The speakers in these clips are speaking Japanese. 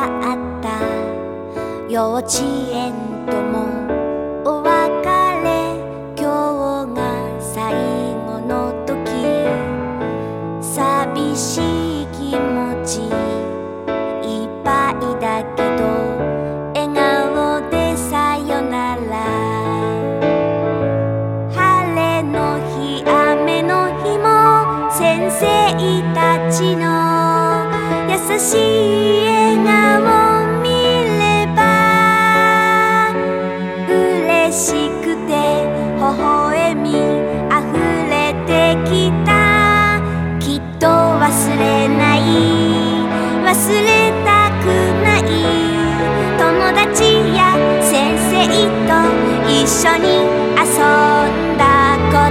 った幼稚園ともお別れ、今日が最後の時、寂しい気持ちいっぱいだけど笑顔でさよなら。晴れの日雨の日も先生たちの優しい笑顔見れば嬉しくて微笑みあふれてきた。きっと忘れない、忘れたくない友達や先生と一緒に遊んだこと、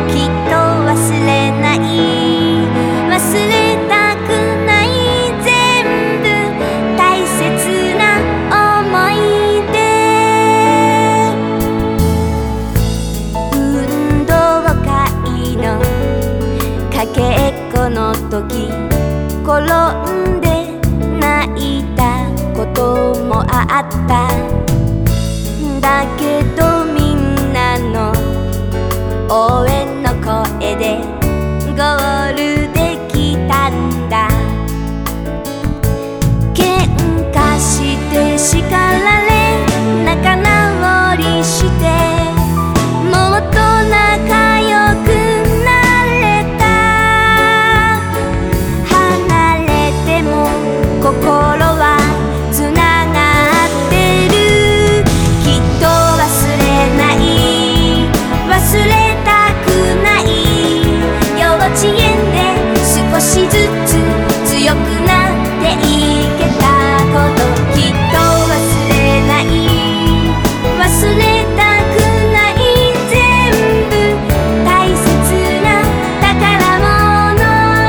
きっと忘れない、忘れたくない全部大切な思い出。運動会のかけっこの時、転んで泣いたこともあった。だけどみんなの応援の声でゴールできたんだ。喧嘩して叱られ仲直りしてもっと仲良くなれた。離れても心はつながってる。きっと忘れない、忘れたくない。幼稚園で少しずつ強くなっていけたこと、きっと忘れない、忘れたくない全部大切な宝物。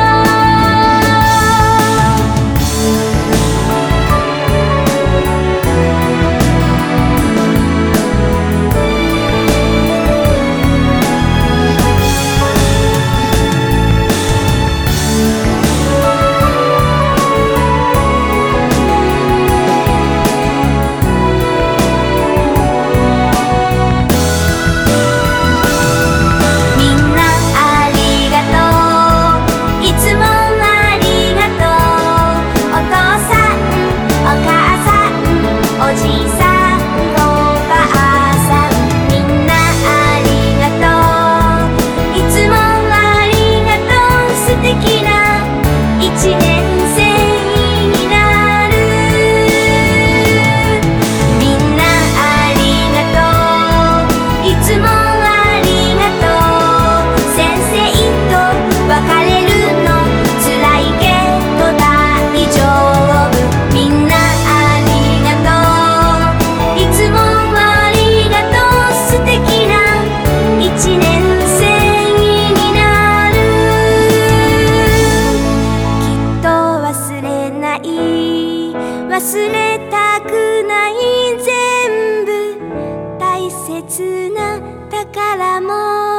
忘れたくない全部大切な宝物。